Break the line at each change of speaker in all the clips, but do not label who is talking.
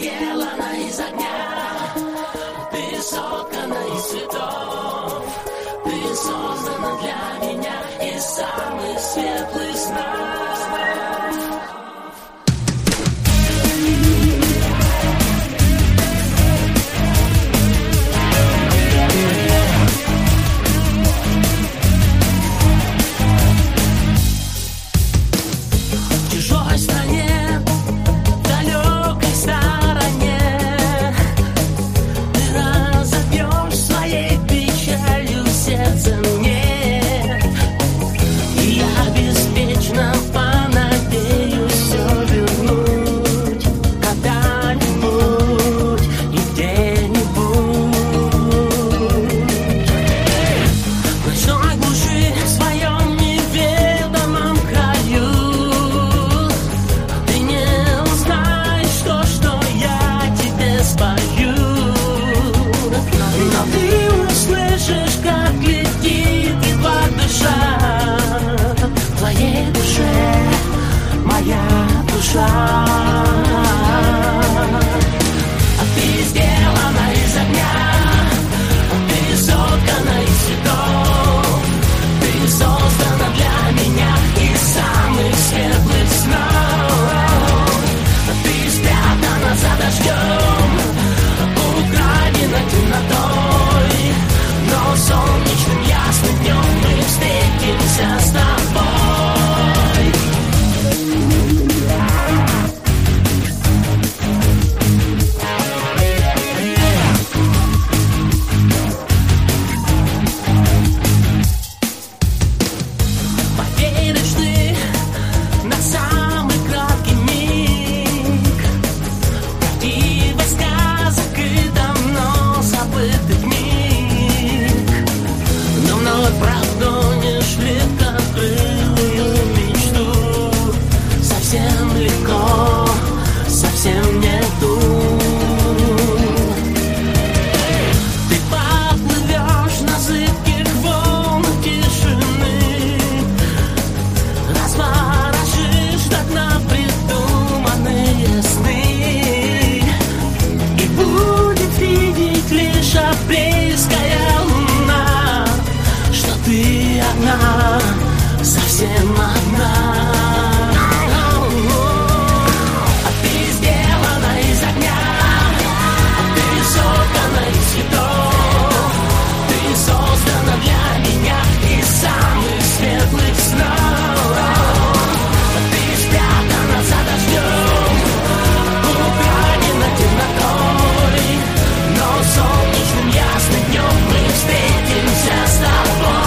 сделана из огня, ты соткана из цветов, ты создана для меня из самых светлых снов. Совсем одна. А ты сделана из огня, ты соткана из цветов, ты создана для меня из самых светлых снов. Ты спрятана за дождем, украдена темнотой, но солнечным ясным днем мы встретимся с тобой.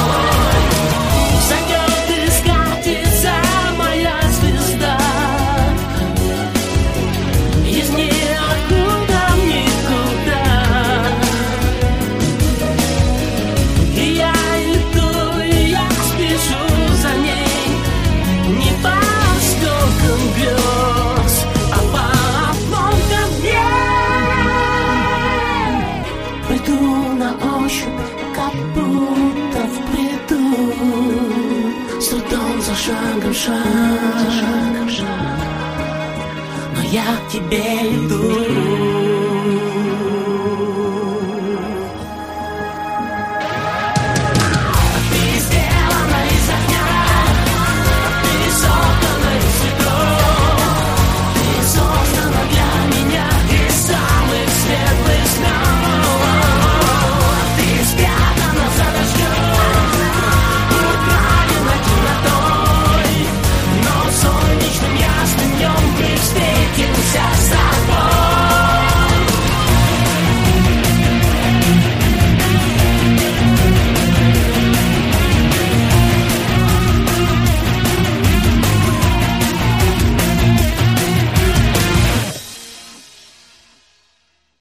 Шагом, шаг, но я к тебе иду.